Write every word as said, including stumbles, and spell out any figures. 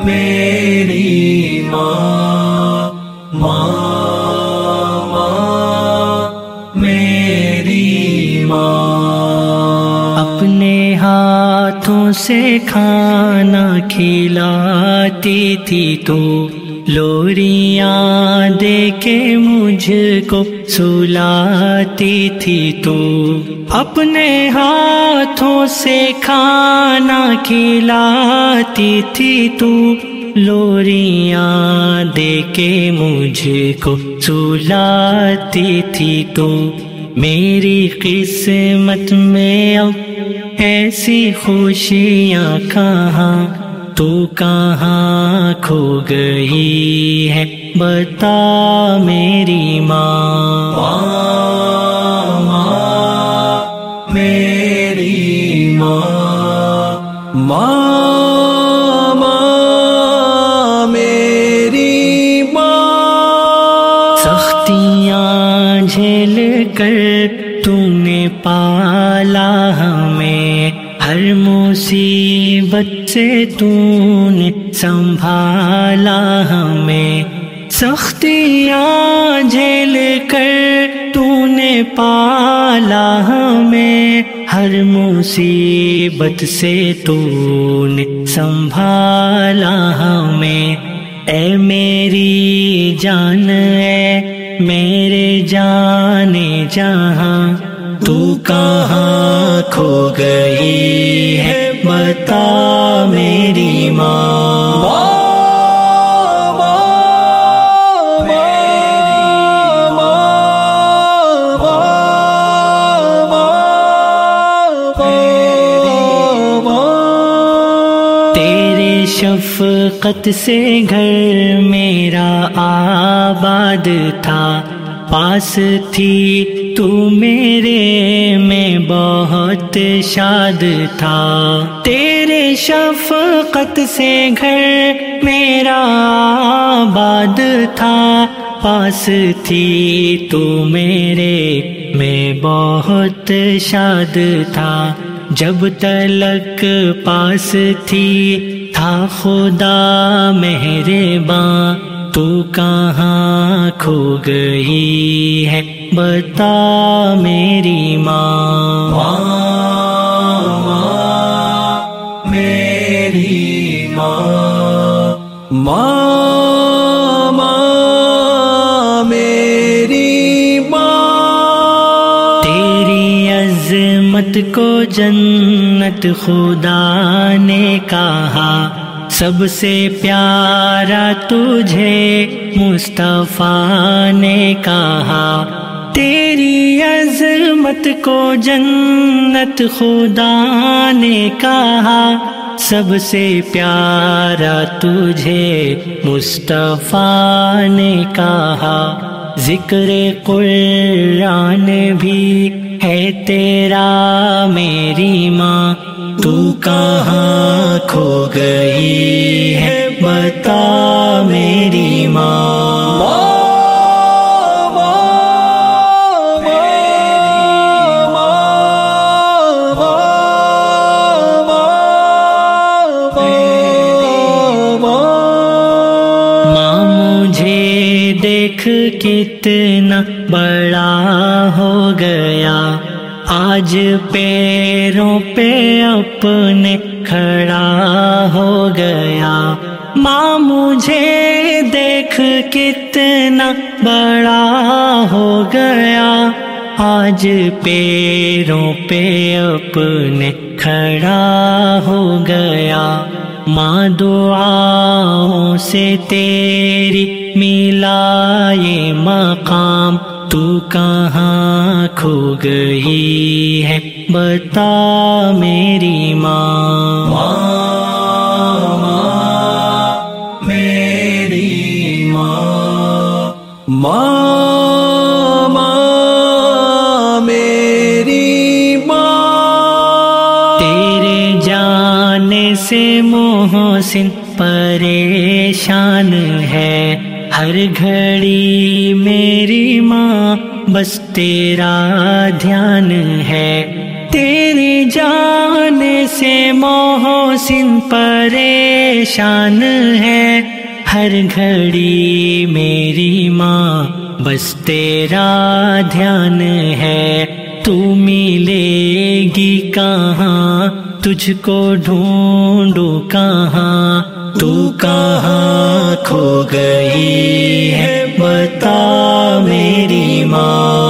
میری ماں، ماں ماں میری ماں، اپنے ہاتھوں سے کھانا کھلاتی تھی تو، لوریاں دے کے مجھ کو سلاتی تھی تو، اپنے ہاتھوں سے کھانا کھلاتی تھی تو، لوریاں دے کے مجھ کو سلاتی تھی تو، میری قسمت میں اب ایسی خوشیاں کہاں، تو کہاں کھو گئی ہے بتا میری ماں، ماں ماں میری ماں، ماں ماں میری ماں، سختیاں جھیل کر تم نے پالا ہمیں، ہر مصیبت سے تو نے سنبھالا ہمیں، سختیاں جھیل کر تو نے پالا ہمیں، ہر مصیبت سے تو نے سنبھالا ہمیں، اے میری جان اے میرے جانے جہاں، تو کہاں کھو گئی ہے بتا میری ماں، تیرے شفقت سے گھر میرا آباد تھا، پاس تھی تو میرے میں بہت شاد تھا، تیرے شفقت سے گھر میرا آباد تھا، پاس تھی تو میرے میں بہت شاد تھا، جب تلک پاس تھی تھا خدا مہرباں، تو کہاں کھو گئی ہے بتا میری ماں، ماں ماں میری ماں، ماں ماں میری ماں، تیری عظمت کو جنت خدا نے کہا، سب سے پیارا تجھے مصطفیٰ نے کہا، تیری عظمت کو جنت خدا نے کہا، سب سے پیارا تجھے مصطفیٰ نے کہا، ذکر قرآن بھی ہے تیرا میری ماں، تو کہاں کھو گئی ہے بتا میری ماں، ماں مجھے دیکھ کتنا بڑا ہو گیا، آج پیروں پہ اپنے کھڑا ہو گیا، ماں مجھے دیکھ کتنا بڑا ہو گیا، آج پیروں پہ اپنے کھڑا ہو گیا، ماں دعاؤں سے تیری ملا یہ مقام، تو کہاں کھو گئی ہے بتا میری ماں، ماں ماں میری ماں، ماں ماں میری ماں، تیرے جانے سے محسن پریشان ہے، ہر گھڑی میری ماں بس تیرا دھیان ہے، تیرے جانے سے محسن پریشان ہے، ہر گھڑی میری ماں بس تیرا دھیان ہے، تو ملے گی کہاں تجھ کو ڈھونڈوں کہاں، تو کہاں کھو گئی ہے بتا میری ماں۔